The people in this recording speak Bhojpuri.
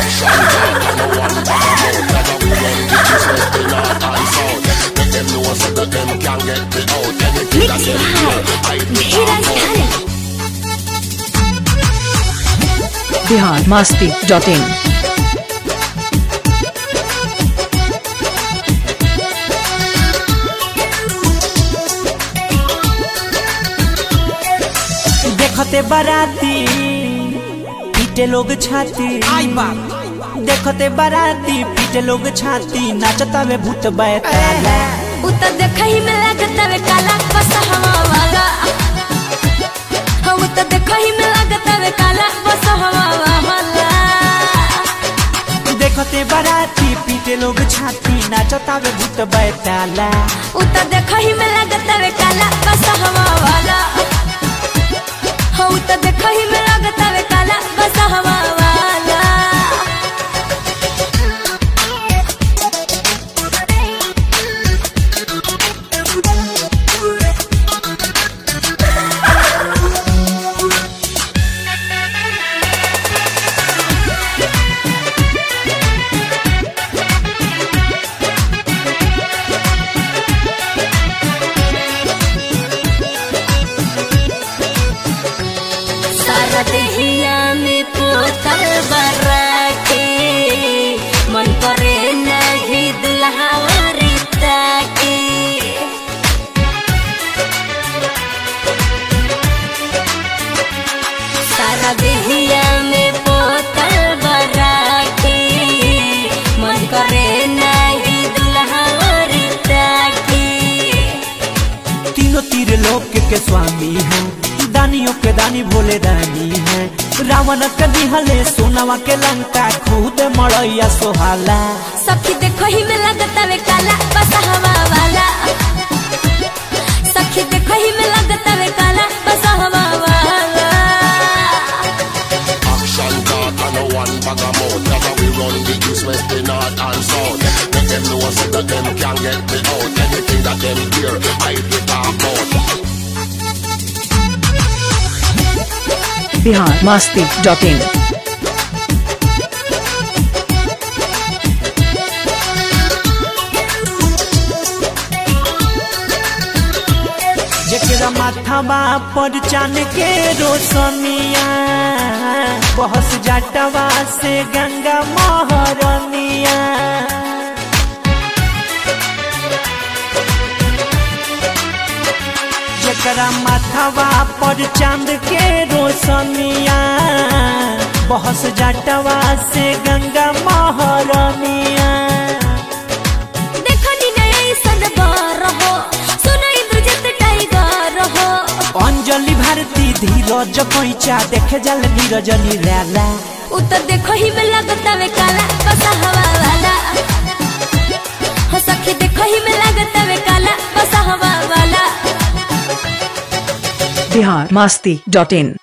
biharmasti.in। देखते बाराती पीटे लोग छाती, देखते बाराती पीटे लोग छाती, नाचता में भूत बैताला। उत देखही में लगता वे काला बसहवा वाला, उत देखही में लगता वे काला बसहवा वाला। देखते बाराती पीटे लोग छाती, नाचता में भूत बैताला। उत देखही में लगता वे काला बसहवा वाला, उत देखही में लगता वे काला बसहवा वाला। देहिया में पोतल बरा के मन करे नहीं दुल्हावरिता के। सारा देहिया में पोतल बरा के मन करे नहीं दुल्हावरिता के। तीनों तीर लोक के स्वामी हैं, दानियों के दानी भोले दानी है। रावण के दिहले सोनावा के लंका, खुद मड़ैया सोहाला। सखी देखो ही में लगता वे काला बसहवा वाला, सखी देखो ही में लगता वे काला बसहवा वाला। Action talk and no one bag of mouth. That's how we run the east, west, the north and south. Make them know so that them can't get me out. Anything that them hear, I will talk about. biharmasti.in। जेकरा माथावा पर चांद के रोशनिया, बहस जाटवा से गंगा महरनिया। जेकरा माथावा पर चांद के रोशनिया, बहस जाटवा से गंगा महरनिया। देखनी नहीं सदबार हो, सुनाई दुजत टाइगर हो। अंजलि भारती धीरज पैचा, देखे जल नीरज निराला। उत देखो ही में लगता वे काला बसहवा वाला, सखी देखो ही में लगता वे काला बसहवा वाला। biharmasti.in।